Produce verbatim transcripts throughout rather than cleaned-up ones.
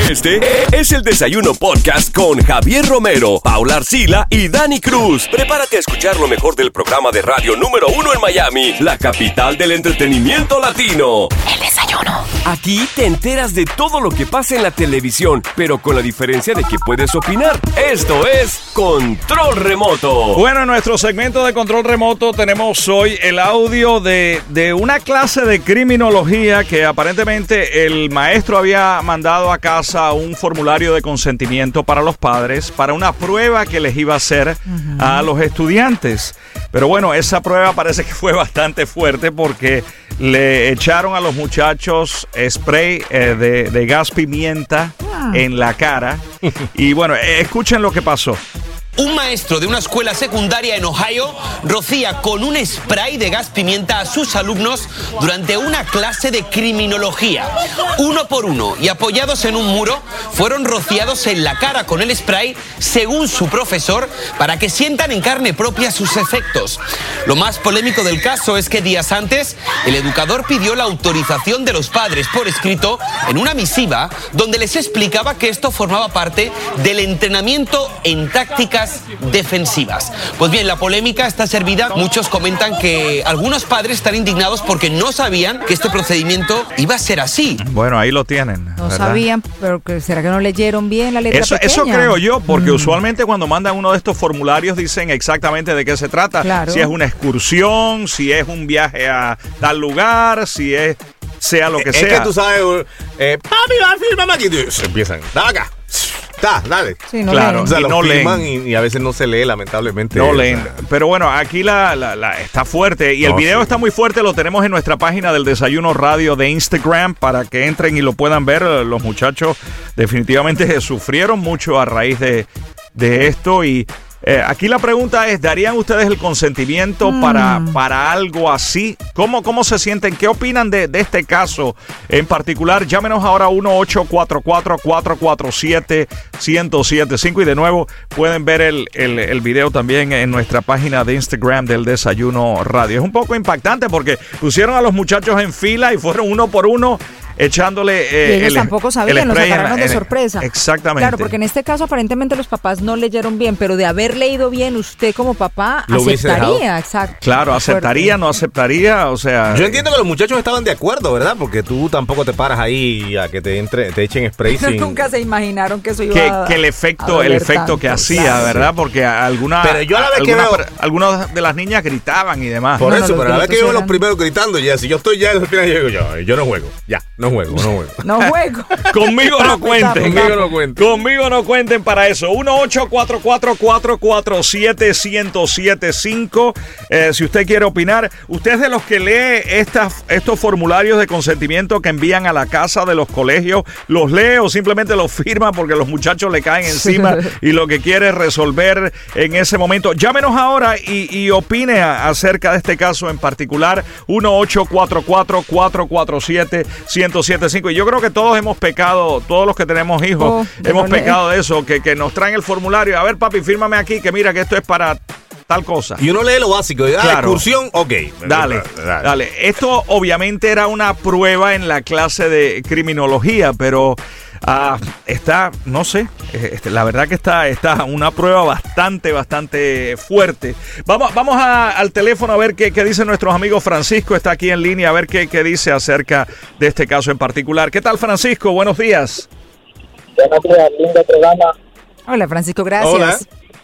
Este es el Desayuno Podcast con Javier Romero, Paula Arcila y Dani Cruz. Prepárate a escuchar lo mejor del programa de radio número uno en Miami, la capital del entretenimiento latino. El Desayuno. Aquí te enteras de todo lo que pasa en la televisión, pero con la diferencia de que puedes opinar. Esto es Control Remoto. Bueno, en nuestro segmento de Control Remoto tenemos hoy el audio de, de una clase de criminología que aparentemente el maestro había mandado a casa un formulario de consentimiento para los padres para una prueba que les iba a hacer uh-huh. a los estudiantes. Pero bueno, esa prueba parece que fue bastante fuerte porque le echaron a los muchachos spray eh, de, de gas pimienta ah. en la cara. Y bueno, eh, escuchen lo que pasó. Un maestro de una escuela secundaria en Ohio rocía con un spray de gas pimienta a sus alumnos durante una clase de criminología. Uno por uno y apoyados en un muro, fueron rociados en la cara con el spray, según su profesor, para que sientan en carne propia sus efectos. Lo más polémico del caso es que días antes, el educador pidió la autorización de los padres por escrito en una misiva donde les explicaba que esto formaba parte del entrenamiento en tácticas defensivas. Pues bien, la polémica está servida. Muchos comentan que algunos padres están indignados porque no sabían que este procedimiento iba a ser así. Bueno, ahí lo tienen. No ¿verdad? sabían, pero que, ¿será que no leyeron bien la letra eso, pequeña? Eso creo yo, porque mm. usualmente cuando mandan uno de estos formularios dicen exactamente de qué se trata. Claro. Si es una excursión, si es un viaje a tal lugar, si es sea lo que es sea. Es que tú sabes, eh, papi, va a firmar aquí. Empiezan, dale acá. Da, dale. Sí, no claro, leen. O sea, y lo no firman leen. Y, y a veces no se lee, lamentablemente. No o leen. sea. Pero bueno, aquí la, la, la está fuerte. Y el No, video sí. está muy fuerte. Lo tenemos en nuestra página del Desayuno Radio de Instagram para que entren y lo puedan ver. Los muchachos definitivamente sufrieron mucho a raíz de, de esto. Y eh, aquí la pregunta es, ¿darían ustedes el consentimiento mm. para, para algo así? ¿Cómo, cómo se sienten? ¿Qué opinan de, de este caso en particular? Llámenos ahora a uno ocho cuatro cuatro, cuatro cuatro siete, uno cero siete cinco y de nuevo pueden ver el, el, el video también en nuestra página de Instagram del Desayuno Radio. Es un poco impactante porque pusieron a los muchachos en fila y fueron uno por uno echándole eh, y ellos el, tampoco sabían, los sacaron de sorpresa. Exactamente. Claro, porque en este caso aparentemente los papás no leyeron bien, pero de haber leído bien, usted como papá Lo hubiese aceptaría, dejado. exacto. Claro, aceptaría, no aceptaría, o sea... Yo entiendo que los muchachos estaban de acuerdo, ¿verdad? Porque tú tampoco te paras ahí a que te entre, te echen spray Pero sin... nunca se imaginaron que eso iba que, a que el efecto, a el doler efecto tanto, que hacía, claro. ¿verdad? Porque algunas Pero yo a la vez que algunas, veo- algunas de las niñas gritaban y demás. Por No, eso, no, los pero a la vez que gritos yo veo los eran- primeros gritando, ya, si yo estoy ya en el final, yo digo, yo, yo no juego, ya, no juego, no juego. No juego. Conmigo no cuenten. Conmigo no cuenten. Conmigo no cuenten para eso. uno ocho cuatro cuatro, cuatro cuatro siete, uno cero siete cinco. Eh, si usted quiere opinar, usted es de los que lee estas, estos formularios de consentimiento que envían a la casa de los colegios, ¿los lee o simplemente los firma porque los muchachos le caen encima y lo que quiere es resolver en ese momento? Llámenos ahora y, y opine a, acerca de este caso en particular. uno ocho cuatro cuatro, cuatro cuatro siete, uno cero siete cinco. Y yo creo que todos hemos pecado, todos los que tenemos hijos, Oh, hemos no pecado de eso, que, que nos traen el formulario. A ver, papi, fírmame aquí, que mira que esto es para tal cosa. Y uno lee lo básico, ah, Claro. excursión, ok. Dale, dale. Esto obviamente era una prueba en la clase de criminología, pero ah, está, no sé, este, la verdad que está, está una prueba bastante, bastante fuerte. Vamos, vamos a, al teléfono a ver qué, qué dicen nuestros amigos. Francisco está aquí en línea, a ver qué, qué dice acerca de este caso en particular. ¿Qué tal, Francisco? Buenos días. Buenos días, lindo programa. Hola, Francisco, gracias. Hola.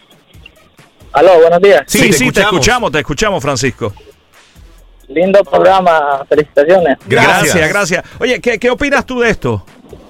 Aló, buenos días. Sí, Sí, sí, te te escuchamos. escuchamos, te escuchamos, Francisco. Lindo programa, felicitaciones. Gracias. Gracias, gracias. Oye, ¿qué, qué opinas tú de esto?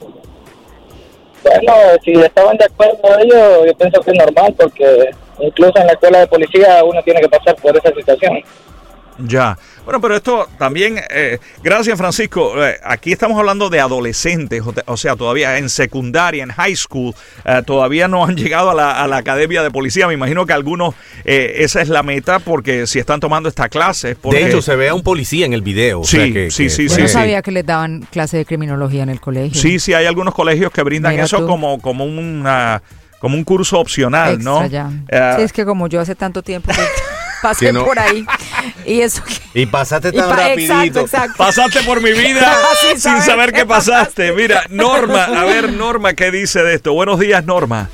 Bueno, si estaban de acuerdo ellos, yo pienso que es normal, porque incluso en la escuela de policía uno tiene que pasar por esa situación. Ya. Bueno, pero esto también, eh, gracias Francisco, eh, aquí estamos hablando de adolescentes, o, te- o sea, todavía en secundaria, en high school, eh, todavía no han llegado a la, a la academia de policía. Me imagino que algunos, eh, esa es la meta, porque si están tomando esta clase es porque... De hecho, se ve a un policía en el video. o Sí, sea que- sí, que sí, Yo fue- no sí. sabía que les daban clase de criminología en el colegio. Sí, sí, hay algunos colegios que brindan Mira eso tú. como, como una... como un curso opcional, Extra ¿no? ya. Eh, Sí, es que como yo hace tanto tiempo que pasé Que no. por ahí. Y eso Y pasaste y tan pa- rapidito. Exacto, exacto. Pasaste por mi vida Sin sin saber saber qué qué pasaste. Mira, Norma, a ver, Norma, ¿qué dice de esto? Buenos días, Norma.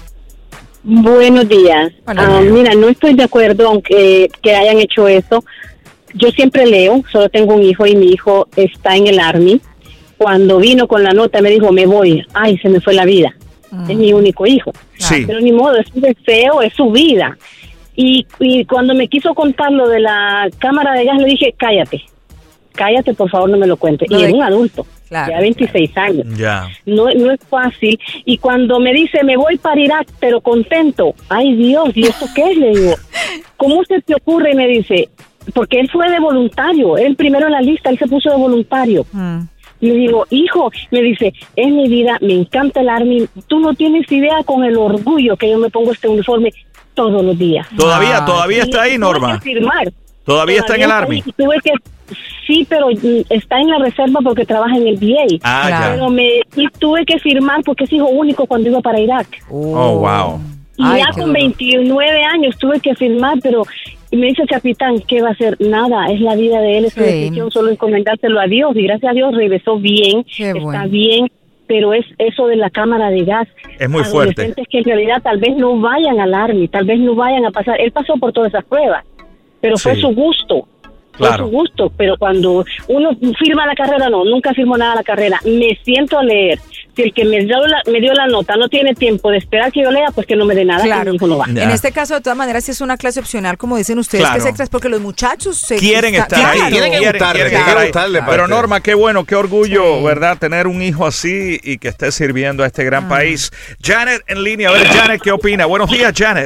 Buenos días. Buenos Ah, días. mira, no estoy de acuerdo aunque que hayan hecho eso. Yo siempre leo, solo tengo un hijo y mi hijo está en el Army. Cuando vino con la nota me dijo, me voy. Ay, se me fue la vida. Mm. Es mi único hijo. Sí. Pero ni modo, es su deseo, es su vida. Y, y cuando me quiso contar lo de la cámara de gas, le dije, cállate. Cállate, por favor, no me lo cuentes. Lo y de- es un adulto, Claro, ya veintiséis años. Ya. No, no es fácil. Y cuando me dice, me voy para Irak, pero contento. Ay, Dios, ¿y eso qué es? Le digo, ¿cómo se te ocurre? Y me dice, porque él fue de voluntario. Él primero en la lista, él se puso de voluntario. Mm. Le digo, hijo, me dice, es mi vida, me encanta el Army. Tú no tienes idea con el orgullo que yo me pongo este uniforme todos los días. Todavía, Ah, todavía está ahí, Y Norma. Tuve que firmar. Todavía está en el ahí. Army. Y tuve que, sí, pero mm, está en la reserva porque trabaja en el V A. Ah, Claro. Pero me y tuve que firmar porque es hijo único cuando iba para Irak. Oh, wow. Y Ay, ya qué con duro. veintinueve años tuve que firmar, pero y me dice el capitán, ¿qué va a hacer? Nada, es la vida de él, es su Sí. decisión, solo encomendárselo a Dios. Y gracias a Dios regresó bien, Qué está bueno. bien, pero es eso de la cámara de gas. Es muy fuerte. Adolescentes que en realidad tal vez no vayan al Army, tal vez no vayan a pasar. Él pasó por todas esas pruebas, pero fue Sí. su gusto. Claro. Fue su gusto, pero cuando uno firma la carrera, no, nunca firmó nada la carrera. Me siento a leer. Si el que me dio, la, me dio la nota no tiene tiempo de esperar que yo lea, pues que no me dé nada, Claro. y mi hijo no va. Ya. En este caso, de todas maneras, sí es una clase opcional, como dicen ustedes, Claro. que es extras, porque los muchachos se Quieren está- estar ahí. Claro. Tienen que quieren- gustarle, quieren tienen que estar ahí. gustarle, Pero parte. Norma, qué bueno, qué orgullo, Sí. ¿verdad? Tener un hijo así y que esté sirviendo a este gran país. Janet en línea. A ver, Janet, ¿qué opina? Buenos días, Janet.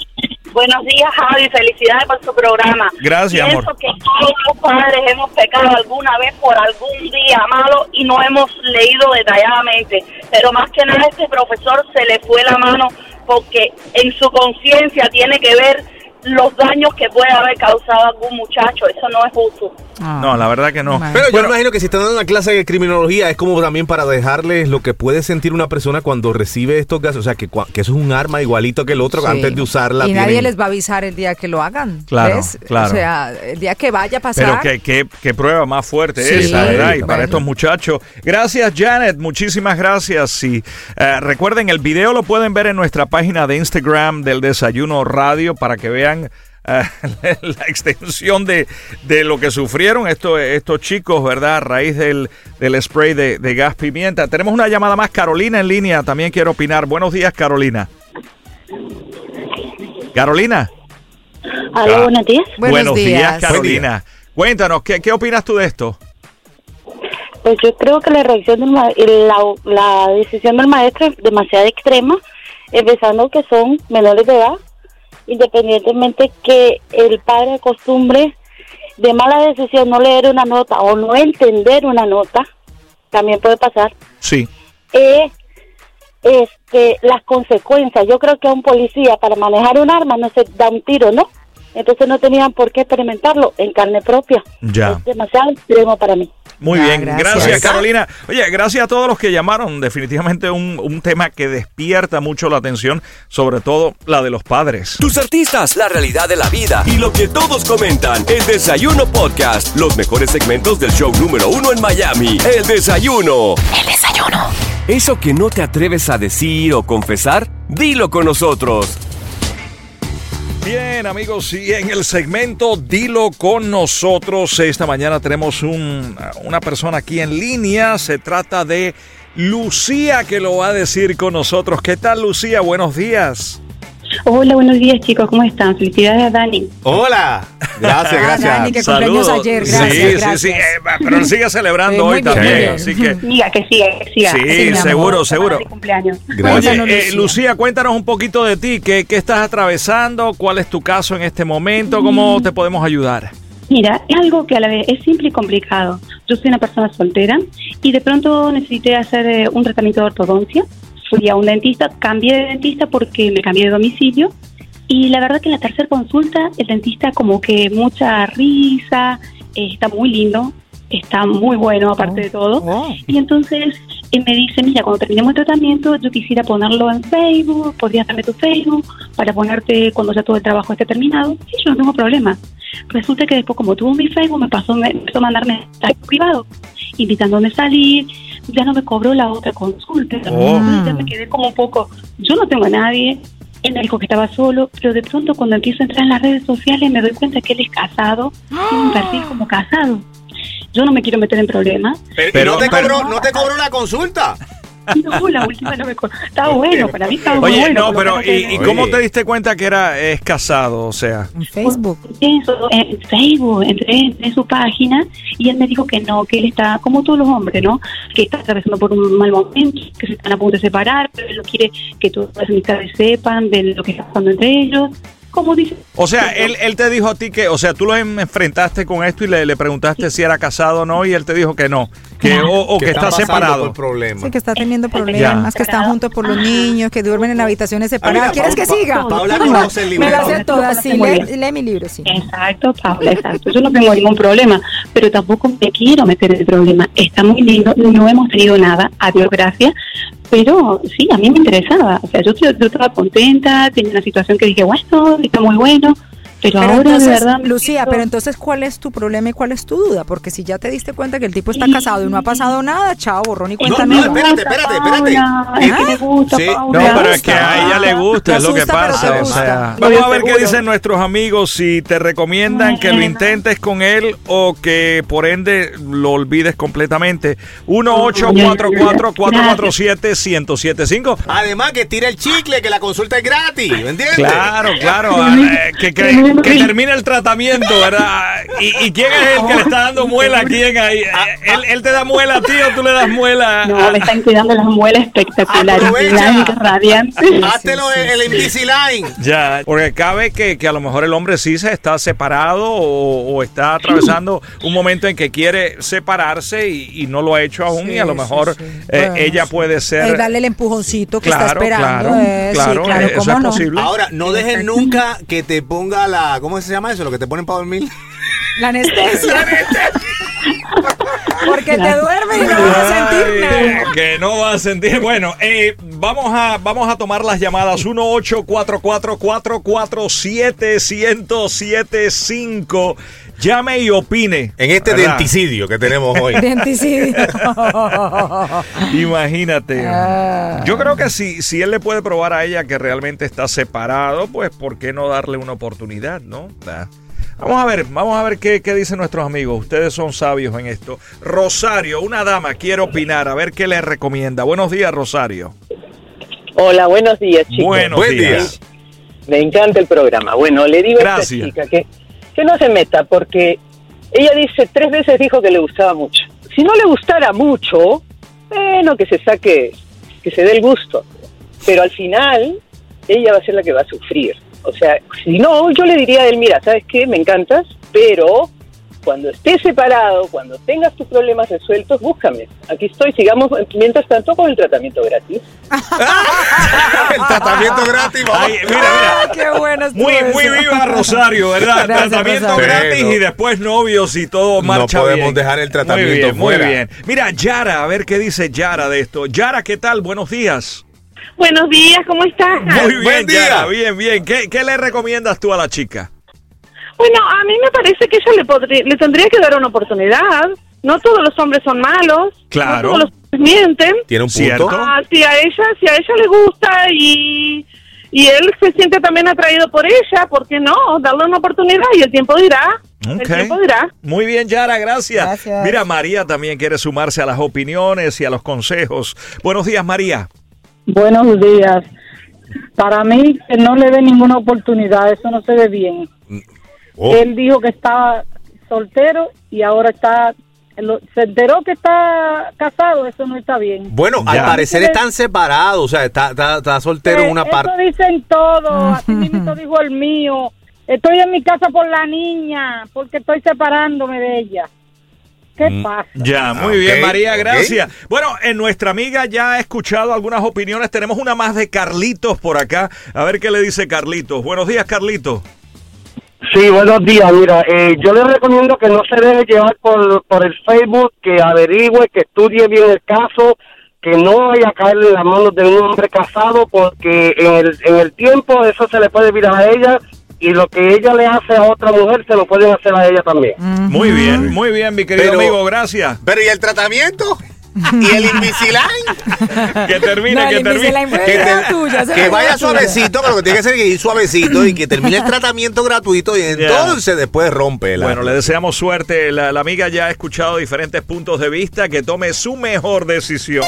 Buenos días, Javi. Felicidades por su programa. Gracias, Pienso amor. que todos los padres hemos pecado alguna vez por algún día malo y no hemos leído detalladamente. Pero más que nada, este profesor se le fue la mano porque en su conciencia tiene que ver los daños que puede haber causado algún muchacho. Eso no es justo. Ah. No, la verdad que no. Bueno. Pero yo Bueno, me imagino que si están dando una clase de criminología es como también para dejarles lo que puede sentir una persona cuando recibe estos gases. O sea, que, cua- que eso es un arma igualito que el otro, Sí. antes de usarla. Y nadie tienen- les va a avisar el día que lo hagan. Claro, ¿ves? claro. O sea, el día que vaya a pasar. Pero qué, qué, qué prueba más fuerte Sí, esa, ¿verdad? Y bueno. para estos muchachos. Gracias, Janet. Muchísimas gracias. Y eh, recuerden, el video lo pueden ver en nuestra página de Instagram del Desayuno Radio para que vean eh, la extensión de, de lo que sufrieron estos, estos chicos, ¿verdad? A raíz del, del spray de, de gas pimienta. Tenemos una llamada más. Carolina en línea. También quiere opinar. Buenos días, Carolina. Carolina. Aló, buenos días. Buenos días. Carolina. Cuéntanos, ¿qué, ¿qué opinas tú de esto? Pues yo creo que la reacción del ma- la, la decisión del maestro es demasiado extrema, empezando que son menores de edad, independientemente que el padre acostumbre de mala decisión no leer una nota o no entender una nota, también puede pasar. Sí. Eh, este, las consecuencias, yo creo que a un policía para manejar un arma no se da un tiro, ¿no? Entonces no tenían por qué experimentarlo en carne propia. Ya. Es demasiado extremo para mí. Muy Ya, bien, gracias. gracias. Carolina. Oye, gracias a todos los que llamaron. Definitivamente un, un tema que despierta mucho la atención, sobre todo la de los padres. Tus artistas, la realidad de la vida y lo que todos comentan. El Desayuno Podcast. Los mejores segmentos del show número uno en Miami. El Desayuno. El desayuno. Eso que no te atreves a decir o confesar, dilo con nosotros. Bien, amigos, y en el segmento Dilo con nosotros, esta mañana tenemos un, una persona aquí en línea. Se trata de Lucía, que lo va a decir con nosotros. ¿Qué tal, Lucía? Buenos días. Hola, buenos días, chicos, ¿cómo están? Felicidades a Dani. Hola. Gracias, Ah, gracias. Dani, que cumpleaños ayer. Gracias, sí, gracias. sí, sí, eh, pero él sigue celebrando Sí, hoy muy bien, también, muy bien. así que... Siga, que siga, que siga. Sí, mi amor. seguro, seguro. Para mi cumpleaños. Gracias. Oye, Cuéntanos, eh, Lucía. Lucía, cuéntanos un poquito de ti. ¿Qué, ¿Qué estás atravesando? ¿Cuál es tu caso en este momento? ¿Cómo te podemos ayudar? Mira, es algo que a la vez es simple y complicado. Yo soy una persona soltera y de pronto necesité hacer eh, un tratamiento de ortodoncia. Fui a un dentista, cambié de dentista porque me cambié de domicilio. Y la verdad que en la tercera consulta el dentista como que mucha risa, eh, está muy lindo, está muy bueno aparte Oh. de todo. Oh. Y entonces él me dice, mira, cuando terminemos el tratamiento, yo quisiera ponerlo en Facebook, podrías darme tu Facebook para ponerte cuando ya todo el trabajo esté terminado. Sí, yo no tengo problema. Resulta que después, como tuvo mi Facebook, me pasó, me empezó a mandarme mensajes privados, invitándome a salir, ya no me cobró la otra consulta. Oh. Entonces ya me quedé como un poco, yo no tengo a nadie, él me dijo que estaba solo, pero de pronto cuando empiezo a entrar en las redes sociales me doy cuenta que él es casado, tiene un perfil como casado. Yo no me quiero meter en problemas. Pero, Pero- ¿no, te pero- cobró, ¿No te cobró la consulta? No, la última no me co- Estaba bueno, para mí estaba muy Oye, bueno. no, por lo pero que ¿y, no y sé. cómo Oye. te diste cuenta que era es casado? O sea, En Facebook. Eso, en Facebook, entré, entré en su página y él me dijo que no, que él está, como todos los hombres, ¿no? Que está atravesando por un mal momento, que se están a punto de separar, pero él no quiere que todas las amistades sepan de lo que está pasando entre ellos. Como dice. o sea, él, él te dijo a ti que, o sea, tú lo enfrentaste con esto y le, le preguntaste si era casado o no y él te dijo que no, que o, o que, está pasando separado. por problemas. Sí, que está teniendo Ya. problemas, que están juntos por los niños, que duermen en habitaciones separadas. Ah, mira, ¿Quieres que Paula- siga? Paula No, conoce el me libro. las sé todas, sí. Muy Lee, bien. lee mi libro, sí. Exacto, Paula, exacto. Yo no tengo ningún problema, pero tampoco me quiero meter en el problema. Está muy lindo, no hemos tenido nada, a Dios gracias, pero sí, a mí me interesaba. O sea, yo, yo estaba contenta, tenía una situación que dije, bueno, está muy bueno, pero, Pero ahora entonces, de verdad... me Lucía, siento- pero entonces, ¿cuál es tu problema y cuál es tu duda? Porque si ya te diste cuenta que el tipo está Sí. casado y no ha pasado nada, chao, borrón y No, cuenta no, nueva. espérate, espérate, espérate. Paula, es que me gusta, Sí. Paula. No, pero es gusta. que a ella le gusta, Te es lo que asusta, pero pasa. te O gusta. sea, Yo vamos a ver qué seguro. dicen nuestros amigos, si te recomiendan que lo intentes con él o que por ende lo olvides completamente. uno ocho cuatro cuatro, cuatro cuatro siete, uno cero siete cinco. Además que tira el chicle, que la consulta es gratis, ¿me entiendes? Claro, claro, eh, que, que, que termine el tratamiento, ¿verdad? ¿Y, y quién es el que le está dando muela a quién ahí? Eh, ¿Él, él te da muela a ti o tú le das muela? a- No, me están cuidando las muelas espectaculares, Aprovecha. blancas, radiantes. Háztelo sí, en el Invisalign. Ya, porque cabe que, que a lo mejor el hombre sí se está separado o, o está atravesando un momento en que quiere separarse y, y no lo ha hecho aún Sí, y a lo sí, mejor sí. eh, Bueno, ella sí. puede ser... Eh, darle el empujoncito que está Claro, esperando. claro, eh, claro, sí, claro, eh, eso ¿cómo es no? posible. Ahora, no dejen nunca que te ponga la... ¿Cómo se llama eso? Lo que te ponen para dormir. La anestesia. Porque te duermes y no vas a sentir Ay, nada. que no va a sentir. Bueno, eh, vamos a vamos a tomar las llamadas uno ocho cuatro cuatro, cuatro cuatro siete, uno cero siete cinco. Llame y opine. En este ¿verdad? denticidio que tenemos hoy. Denticidio. Imagínate. Ah. Yo creo que si, si él le puede probar a ella que realmente está separado, pues ¿por qué no darle una oportunidad, no? Ah. Vamos a ver, vamos a ver qué, qué dicen nuestros amigos. Ustedes son sabios en esto. Rosario, una dama, quiere opinar, a ver qué le recomienda. Buenos días, Rosario. Hola, buenos días, chicos. Buenos Buen días. Me encanta el programa. Bueno, le digo a Gracias. esta chica que, que no se meta, porque ella dice, tres veces dijo que le gustaba mucho. Si no le gustara mucho, bueno, que se saque, que se dé el gusto. Pero al final, ella va a ser la que va a sufrir. O sea, si no, yo le diría a él, mira, ¿sabes qué? Me encantas, pero cuando estés separado, cuando tengas tus problemas resueltos, búscame. Aquí estoy, sigamos, mientras tanto, con el tratamiento gratis. El tratamiento gratis. vamos. Ay, mira, mira. Ah, qué bueno estuvo Muy, muy eso. viva Rosario, ¿verdad? Gracias, Tratamiento Rosario. gratis Bueno. y después novios y todo No marcha podemos bien. dejar el tratamiento muy bien, fuera. Muy bien. Mira, Yara, a ver qué dice Yara de esto. Yara, ¿qué tal? Buenos días. Buenos días, ¿cómo estás? Muy bien, Buen día. Yara, bien, bien. ¿Qué, qué le recomiendas tú a la chica? Bueno, a mí me parece que ella le, podría, le tendría que dar una oportunidad. No todos los hombres son malos. Claro. No todos los hombres mienten. Tiene un Cierto. punto. Ah, si a ella, si a ella le gusta y, y él se siente también atraído por ella, ¿por qué no? Darle una oportunidad y el tiempo dirá. Ok. El tiempo dirá. Muy bien, Yara, gracias. Gracias. Mira, María también quiere sumarse a las opiniones y a los consejos. Buenos días, María. Buenos días. Para mí, que no le dé ninguna oportunidad, eso no se ve bien. Oh. Él dijo que estaba soltero y ahora está, lo- se enteró que está casado, eso no está bien. Bueno, al Ya. parecer están separados, o sea, está, está, está soltero en Eh, una eso parte. dicen todos, así mismo dijo el mío. Estoy en mi casa por la niña, porque estoy separándome de ella. ¿Qué Mm. pasa? Ya, muy Ok, bien, María, ok. gracias. Bueno, en nuestra amiga ya ha escuchado algunas opiniones. Tenemos una más de Carlitos por acá. A ver qué le dice Carlitos. Buenos días, Carlitos. Sí, buenos días. Mira, eh, yo le recomiendo que no se deje llevar por, por el Facebook, que averigüe, que estudie bien el caso, que no vaya a caer en las manos de un hombre casado, porque en el, en el tiempo eso se le puede virar a ella, y lo que ella le hace a otra mujer se lo pueden hacer a ella también. Uh-huh. Muy bien, muy bien, mi querido pero, amigo, gracias. Pero ¿y el tratamiento? ¿Y el Invisalign? Que termine, no, que termine. Que, te, tuya, que vaya suavecito, pero que tiene que ser ir suavecito y que termine el tratamiento gratuito y entonces yeah. después rompe. La bueno, le deseamos suerte. La, la amiga ya ha escuchado diferentes puntos de vista, que tome su mejor decisión.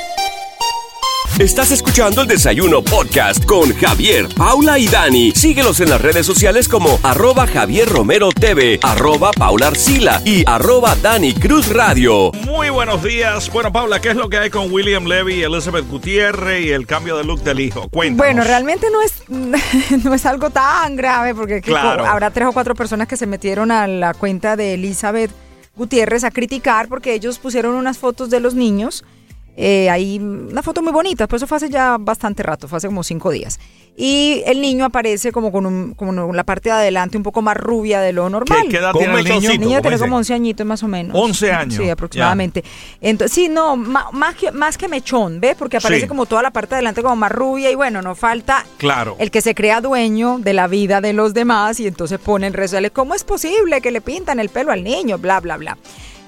Estás escuchando el Desayuno Podcast con Javier, Paula y Dani. Síguelos en las redes sociales como arroba Javier Romero T V, arroba Paula Arcila y arroba Dani Cruz Radio. Muy buenos días. Bueno, Paula, ¿qué es lo que hay con William Levy y Elizabeth Gutiérrez y el cambio de look del hijo? Cuéntanos. Bueno, realmente no es, no es algo tan grave, porque claro. habrá tres o cuatro personas que se metieron a la cuenta de Elizabeth Gutiérrez a criticar porque ellos pusieron unas fotos de los niños. Eh, hay una foto muy bonita, pero eso fue hace ya bastante rato, fue hace como cinco días. Y el niño aparece como con un, como la parte de adelante un poco más rubia de lo normal. ¿Qué, qué edad tiene el niño? El niño tiene como once añitos más o menos. once años. Sí, aproximadamente. Yeah. Entonces, sí, no, más, más, que, más que mechón, ¿ves? Porque aparece sí. como toda la parte de adelante como más rubia y bueno, no falta claro. el que se crea dueño de la vida de los demás y entonces pone el resto de, ¿cómo es posible que le pintan el pelo al niño? Bla, bla, bla.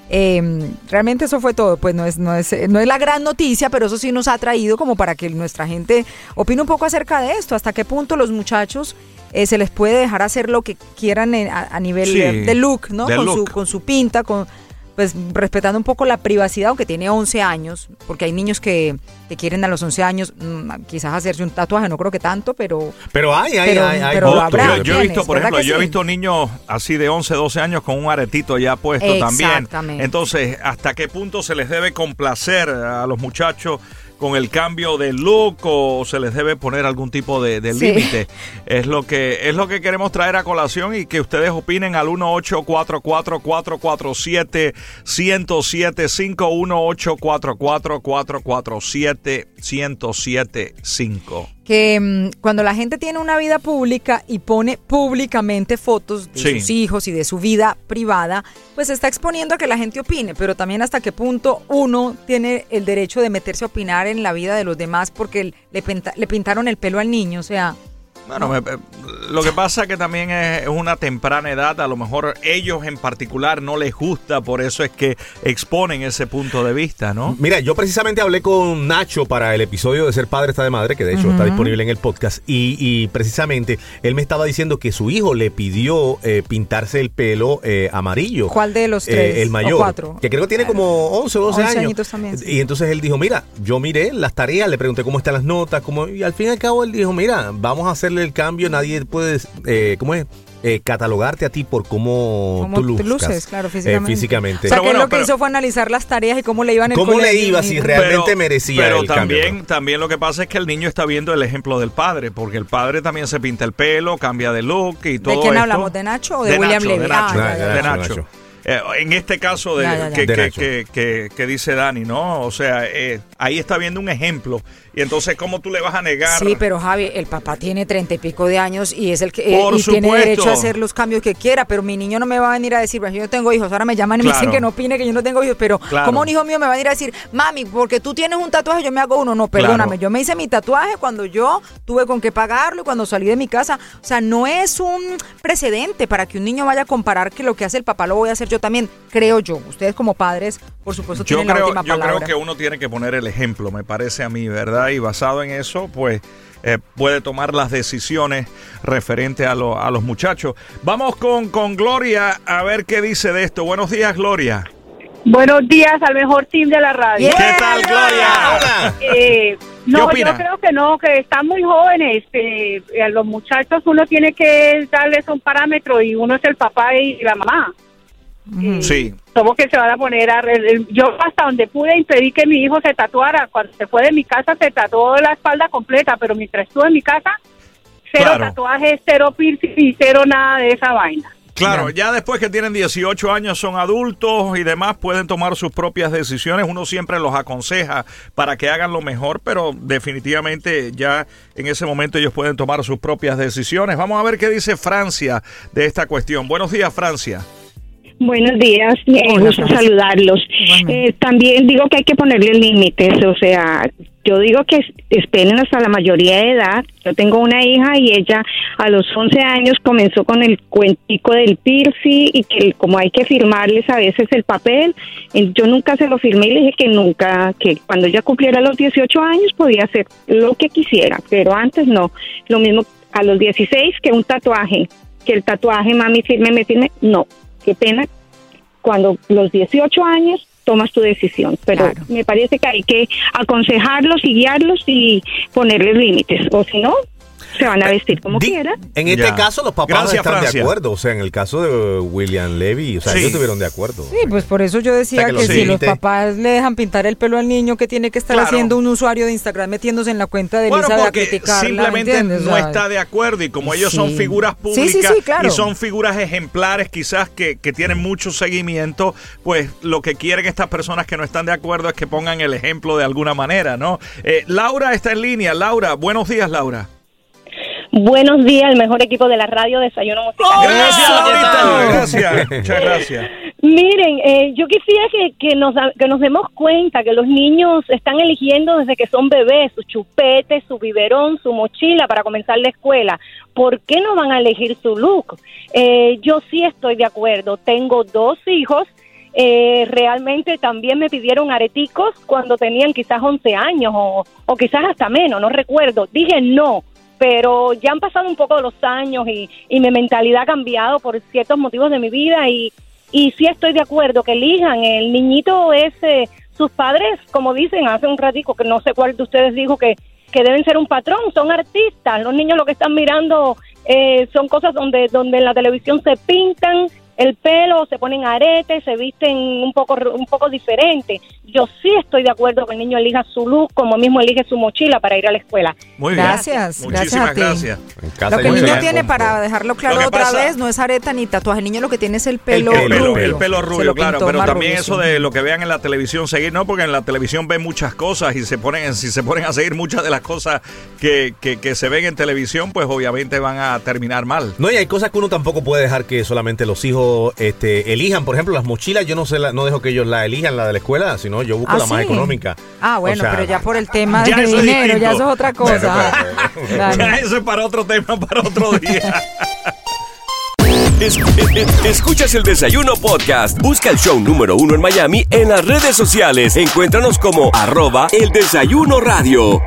Eh, realmente eso fue todo, pues no es, no es no es la gran noticia, pero eso sí nos ha traído como para que nuestra gente opine un poco acerca de esto, hasta qué punto los muchachos eh, se les puede dejar hacer lo que quieran en, a, a nivel sí, de, de look, ¿no? Con look. su con su pinta, con pues respetando un poco la privacidad, aunque tiene once años, porque hay niños que, que quieren a los once años mmm, quizás hacerse un tatuaje, no creo que tanto, pero... Pero hay, hay, pero, hay. hay pero lo habrá, yo, yo he visto, por ejemplo, yo sí? he visto niños así de once, doce años con un aretito ya puesto Exactamente. también. Entonces, ¿hasta qué punto se les debe complacer a los muchachos con el cambio de look o se les debe poner algún tipo de, de sí. límite? Es lo que es lo que queremos traer a colación y que ustedes opinen al uno ocho cuatro cuatro, cuatro cuatro siete, uno cero siete cinco, uno ocho cuatro cuatro, cuatro cuatro siete, uno cero siete cinco. Que um, cuando la gente tiene una vida pública y pone públicamente fotos de sí. sus hijos y de su vida privada, pues está exponiendo a que la gente opine, pero también hasta qué punto uno tiene el derecho de meterse a opinar en la vida de los demás porque le, pinta, le pintaron el pelo al niño, o sea... Bueno, me, lo que pasa es que también es una temprana edad, a lo mejor ellos en particular no les gusta, por eso es que exponen ese punto de vista, ¿no? Mira, yo precisamente hablé con Nacho para el episodio de Ser Padre Está de Madre, que de hecho uh-huh. está disponible en el podcast, y, y precisamente él me estaba diciendo que su hijo le pidió eh, pintarse el pelo eh, amarillo. ¿Cuál de los tres? Eh, el mayor, o cuatro. Que creo que tiene como once o doce años. añitos también, sí. Y entonces él dijo, mira, yo miré las tareas, le pregunté cómo están las notas, cómo, y al fin y al cabo él dijo, mira, vamos a hacerle el cambio, nadie puede, eh, ¿cómo es? Eh, catalogarte a ti por cómo, cómo tú luzcas, luces, claro, físicamente. Eh, físicamente. O sea, pero que bueno, lo que pero, hizo fue analizar las tareas y cómo le iban en el cómo colegio. le iba, si realmente pero, merecía pero el también, cambio. también lo que pasa es que el niño está viendo el ejemplo del padre, porque el padre también se pinta el pelo, cambia de look y todo. ¿De quién esto. hablamos? ¿De Nacho o de, de William Nacho, Levy? De Nacho, ah, de, ya, ya, de ya. Nacho. Eh, en este caso de, ya, ya, ya. Que, de que, Nacho. que, que, que dice Dani, ¿no? O sea, eh, ahí está viendo un ejemplo. Y entonces, ¿cómo tú le vas a negar? Sí, pero Javi, el papá tiene treinta y pico de años y es el que Por eh, y supuesto. tiene derecho a hacer los cambios que quiera, pero mi niño no me va a venir a decir, yo no tengo hijos, ahora me llaman y Claro. me dicen que no opine, que yo no tengo hijos, pero Claro. ¿cómo un hijo mío me va a venir a decir, mami, porque tú tienes un tatuaje, yo me hago uno? No, perdóname, Claro. yo me hice mi tatuaje cuando yo tuve con qué pagarlo y cuando salí de mi casa, o sea, no es un precedente para que un niño vaya a comparar que lo que hace el papá lo voy a hacer yo también, creo yo. Ustedes como padres, por supuesto, Yo tienen creo, la última yo palabra. creo que uno tiene que poner el ejemplo, me parece a mí, ¿verdad? Y basado en eso, pues eh, puede tomar las decisiones referente a, lo, a los muchachos. Vamos con, con Gloria a ver qué dice de esto. Buenos días, Gloria. Buenos días al mejor team de la radio. ¿Qué tal, Gloria? Eh, no, opina? yo creo que no, que están muy jóvenes. Eh, a los muchachos uno tiene que darles un parámetro y uno es el papá y la mamá. Eh, sí. ¿Cómo que se van a poner a... Yo hasta donde pude impedí que mi hijo se tatuara. Cuando se fue de mi casa se tatuó la espalda completa, pero mientras estuve en mi casa, cero Claro. tatuajes, cero piercing y cero nada de esa vaina. Claro, ya después que tienen dieciocho años son adultos y demás, pueden tomar sus propias decisiones. Uno siempre los aconseja para que hagan lo mejor, pero definitivamente ya en ese momento ellos pueden tomar sus propias decisiones. Vamos a ver qué dice Francia de esta cuestión. Buenos días, Francia. Buenos días, me Hola, gusta Francia. saludarlos. Eh, también digo que hay que ponerle límites, o sea, yo digo que es- esperen hasta la mayoría de edad. Yo tengo una hija y ella a los once años comenzó con el cuentico del piercing y que como hay que firmarles a veces el papel, eh, yo nunca se lo firmé y le dije que nunca, que cuando ella cumpliera los dieciocho años podía hacer lo que quisiera, pero antes no. Lo mismo a los dieciséis que un tatuaje, que el tatuaje, mami, firme, me firme, no. Qué pena, cuando los dieciocho años tomas tu decisión, pero Claro. me parece que hay que aconsejarlos y guiarlos y ponerles límites, o si no, se van a vestir como Di- quieran. En este Ya. caso, los papás Gracias, están Francia. de acuerdo. O sea, en el caso de William Levy, o sea, Sí. ellos estuvieron de acuerdo. Sí, pues por eso yo decía O sea, que que, los si los límites- papás le dejan pintar el pelo al niño, que tiene que estar Claro. haciendo un usuario de Instagram metiéndose en la cuenta de Bueno, Elizabeth a porque criticarla, simplemente ¿me entiendes? no O sea, está de acuerdo y como ellos son sí. figuras Sí, públicas sí, sí, claro. y son figuras ejemplares quizás que, que tienen mucho seguimiento, pues lo que quieren estas personas que no están de acuerdo es que pongan el ejemplo de alguna manera, ¿no? Eh, Laura está en línea. Laura, buenos días, Laura. Buenos días, el mejor equipo de la radio, Desayuno Musical. Gracias, Laurita. Gracias, muchas gracias. Miren, eh, yo quisiera que, que, nos, que nos demos cuenta que los niños están eligiendo desde que son bebés su chupete, su biberón, su mochila para comenzar la escuela. ¿Por qué no van a elegir su look? Eh, yo sí estoy de acuerdo. Tengo dos hijos. Eh, realmente también me pidieron areticos cuando tenían quizás once años o, o quizás hasta menos, no recuerdo. Dije no. Pero ya han pasado un poco los años y, y mi mentalidad ha cambiado por ciertos motivos de mi vida y, y sí estoy de acuerdo que elijan. El niñito es, eh, sus padres, como dicen hace un ratico, que no sé cuál de ustedes dijo que, que deben ser un patrón, son artistas. Los niños lo que están mirando eh, son cosas donde, donde en la televisión se pintan el pelo, se ponen aretes, se visten un poco un poco diferente. Yo sí estoy de acuerdo que el niño elija su look como mismo elige su mochila para ir a la escuela. Muy bien. Gracias, Muchísimas gracias a ti. gracias. En casa Lo que hay el niño mucho tiene, tiempo. para dejarlo claro Lo que otra pasa- vez, no es areta ni tatuaje. El niño lo que tiene es el pelo, El pelo, rubio. el pelo Se rubio, lo claro, pintó pero más también rubio, eso sí. de lo que vean en la televisión seguir, no, porque en la televisión ven muchas cosas y se ponen, si se ponen a seguir muchas de las cosas que, que, que se ven en televisión, pues obviamente van a terminar mal. No, y hay cosas que uno tampoco puede dejar que solamente los hijos este, elijan. Por ejemplo, las mochilas, yo no sé, la- no dejo que ellos la elijan, la de la escuela, sino yo busco ¿Ah, la más sí? económica. Ah, bueno, O sea, pero ya por el tema Ya de eso es dinero, distinto. ya eso es otra Bueno, cosa. pero- Dale. Ya eso es para otro tema, para otro día. Es- es- escuchas el Desayuno Podcast. Busca el show número uno en Miami en las redes sociales. Encuéntranos como arroba el desayuno radio.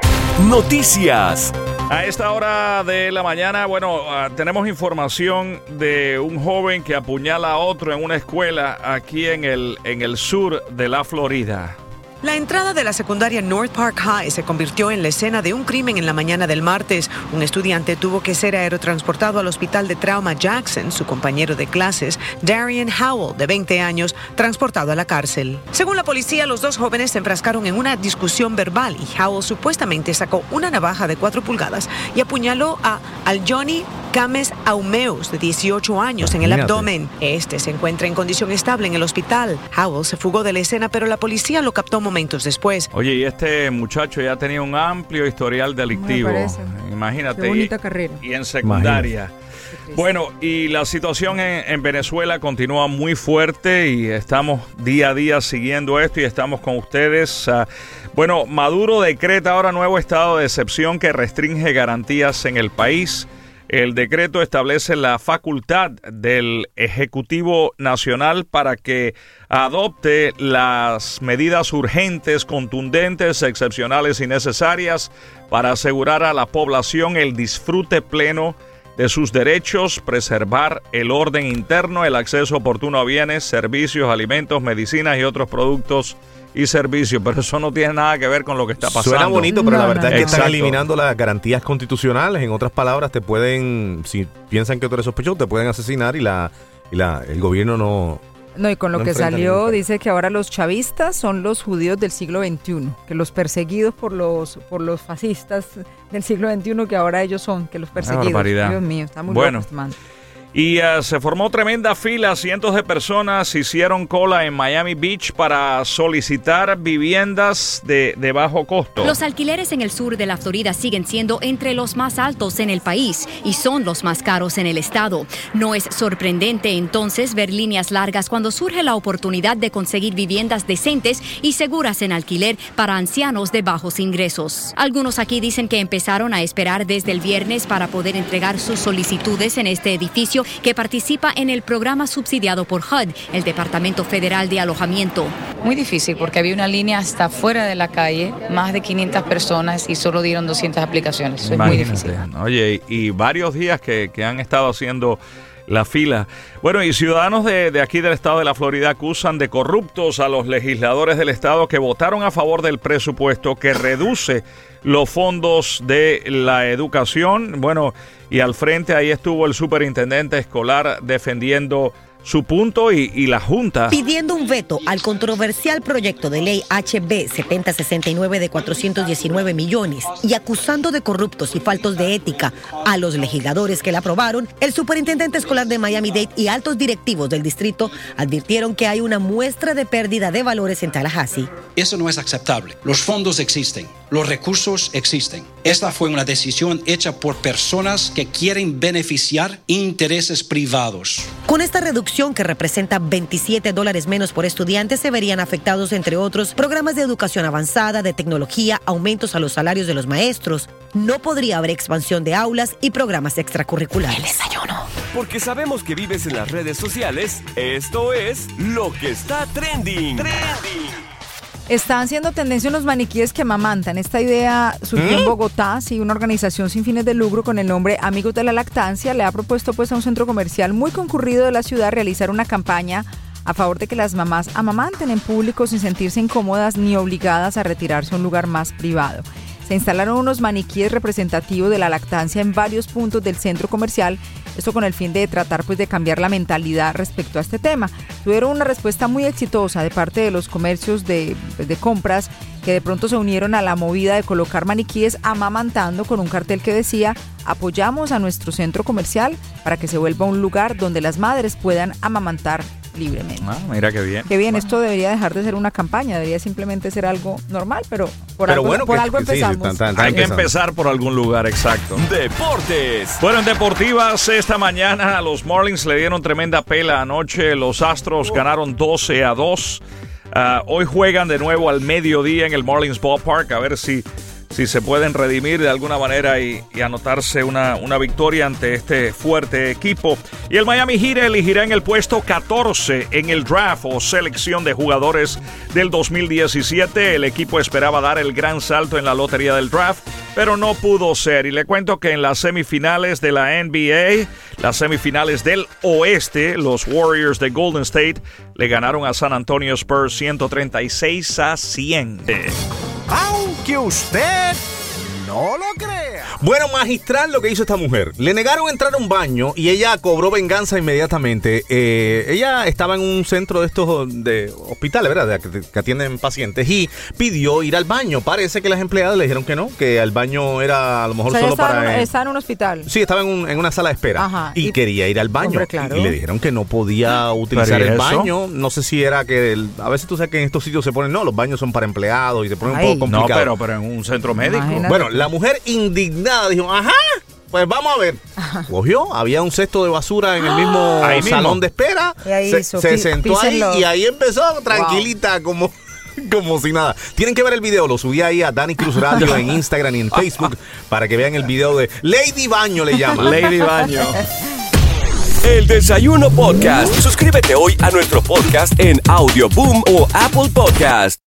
Noticias. A esta hora de la mañana, bueno, ah, tenemos información de un joven que apuñala a otro en una escuela aquí en el, en el sur de la Florida. La entrada de la secundaria North Park High se convirtió en la escena de un crimen en la mañana del martes. Un estudiante tuvo que ser aerotransportado al hospital de trauma Jackson. Su compañero de clases, Darian Howell, de veinte años, transportado a la cárcel. Según la policía, los dos jóvenes se enfrascaron en una discusión verbal y Howell supuestamente sacó una navaja de cuatro pulgadas y apuñaló a Aljoni Cames Aumeus, de dieciocho años, en el Imagínate. abdomen. Este se encuentra en condición estable en el hospital. Howell se fugó de la escena, pero la policía lo captó momentos después. Oye, y este muchacho ya tenía un amplio historial delictivo. Me parece. Imagínate. Qué bonita y, carrera. y en secundaria. Bueno, y la situación en, en Venezuela continúa muy fuerte y estamos día a día siguiendo esto y estamos con ustedes. Uh, bueno, Maduro decreta ahora nuevo estado de excepción que restringe garantías en el país. El decreto establece la facultad del Ejecutivo Nacional para que adopte las medidas urgentes, contundentes, excepcionales y necesarias para asegurar a la población el disfrute pleno de sus derechos, preservar el orden interno, el acceso oportuno a bienes, servicios, alimentos, medicinas y otros productos y servicios, pero eso no tiene nada que ver con lo que está pasando. Suena bonito, pero No, la no, verdad es no. que están Exacto. eliminando las garantías constitucionales. En otras palabras, te pueden, si piensan que tú eres sospechoso, te pueden asesinar y la, y la el gobierno no... No, y con lo No que enfrentan salió, ningún dice que ahora los chavistas son los judíos del siglo veintiuno, que los perseguidos por los por los fascistas del siglo veintiuno, que ahora ellos son, que los perseguidos. barbaridad. Dios mío, está muy Bueno. loco este man. Y uh, se formó tremenda fila, cientos de personas hicieron cola en Miami Beach para solicitar viviendas de, de bajo costo. Los alquileres en el sur de la Florida siguen siendo entre los más altos en el país y son los más caros en el estado. No es sorprendente entonces ver líneas largas cuando surge la oportunidad de conseguir viviendas decentes y seguras en alquiler para ancianos de bajos ingresos. Algunos aquí dicen que empezaron a esperar desde el viernes para poder entregar sus solicitudes en este edificio que participa en el programa subsidiado por H U D, el Departamento Federal de Alojamiento. Muy difícil porque había una línea hasta fuera de la calle, más de quinientas personas y solo dieron doscientas aplicaciones. Eso es muy difícil. Oye, y, y varios días que, que han estado haciendo la fila. Bueno, y ciudadanos de, de aquí del estado de la Florida acusan de corruptos a los legisladores del estado que votaron a favor del presupuesto que reduce los fondos de la educación. Bueno, y al frente ahí estuvo el superintendente escolar defendiendo su punto y, y la Junta pidiendo un veto al controversial proyecto de ley H B setenta sesenta y nueve de cuatrocientos diecinueve millones y acusando de corruptos y faltos de ética a los legisladores que la aprobaron. El superintendente escolar de Miami-Dade y altos directivos del distrito advirtieron que hay una muestra de pérdida de valores en Tallahassee. Eso no es aceptable. Los fondos existen, los recursos existen. Esta fue una decisión hecha por personas que quieren beneficiar intereses privados. Con esta reducción, que representa veintisiete dólares menos por estudiante, se verían afectados, entre otros, programas de educación avanzada, de tecnología, aumentos a los salarios de los maestros. No podría haber expansión de aulas y programas extracurriculares. El desayuno. Porque sabemos que vives en las redes sociales, esto es lo que está trending. Trending. Están siendo tendencia unos maniquíes que amamantan. Esta idea surgió ¿Eh? en Bogotá, sí, una organización sin fines de lucro con el nombre Amigos de la Lactancia le ha propuesto pues a un centro comercial muy concurrido de la ciudad realizar una campaña a favor de que las mamás amamanten en público sin sentirse incómodas ni obligadas a retirarse a un lugar más privado. Se instalaron unos maniquíes representativos de la lactancia en varios puntos del centro comercial, esto con el fin de tratar pues de cambiar la mentalidad respecto a este tema. Tuvieron una respuesta muy exitosa de parte de los comercios de, de compras que de pronto se unieron a la movida de colocar maniquíes amamantando con un cartel que decía: apoyamos a nuestro centro comercial para que se vuelva un lugar donde las madres puedan amamantar libremente. Ah, mira qué bien. Qué bien, bueno. Esto debería dejar de ser una campaña, debería simplemente ser algo normal, pero por pero algo, bueno, por que, algo que empezamos. Sí, tan, tan, tan Hay empezando. que empezar por algún lugar, exacto. Deportes. Bueno, en deportivas, esta mañana a los Marlins le dieron tremenda pela anoche. Los Astros oh. ganaron doce a dos. Uh, hoy juegan de nuevo al mediodía en el Marlins Ballpark, a ver si si se pueden redimir de alguna manera y, y anotarse una, una victoria ante este fuerte equipo. Y el Miami Heat elegirá en el puesto catorce en el draft o selección de jugadores del dos mil diecisiete. El equipo esperaba dar el gran salto en la lotería del draft, pero no pudo ser. Y le cuento que en las semifinales de la N B A, las semifinales del oeste, los Warriors de Golden State le ganaron a San Antonio Spurs ciento treinta y seis a cien. Aunque usted no lo crea. Bueno, magistral lo que hizo esta mujer. Le negaron entrar a un baño y ella cobró venganza inmediatamente. Eh, ella estaba en un centro de estos de hospitales, ¿verdad? De, que atienden pacientes y pidió ir al baño. Parece que las empleadas le dijeron que no, que el baño era a lo mejor o sea, solo estaba para... En, estaba en un hospital. Sí, estaba en, un, en una sala de espera. Ajá, y, y quería ir al baño. Hombre, claro. y, y le dijeron que no podía utilizar el baño. No sé si era que... El, a veces tú sabes que en estos sitios se ponen, no, los baños son para empleados y se ponen Ay. un poco complicados. No, pero, pero en un centro médico. Imagínate. Bueno, la mujer indignada dijo, ajá, pues vamos a ver. Cogió, había un cesto de basura en el mismo ahí salón mismo. de espera. Y ahí se, hizo, se pi- sentó ahí písenlo. y ahí empezó tranquilita wow. como, como si nada. Tienen que ver el video, lo subí ahí a Dani Cruz Radio en Instagram y en Facebook para que vean el video de Lady Baño le llaman. Lady Baño. El Desayuno Podcast. Suscríbete hoy a nuestro podcast en Audioboom o Apple Podcast.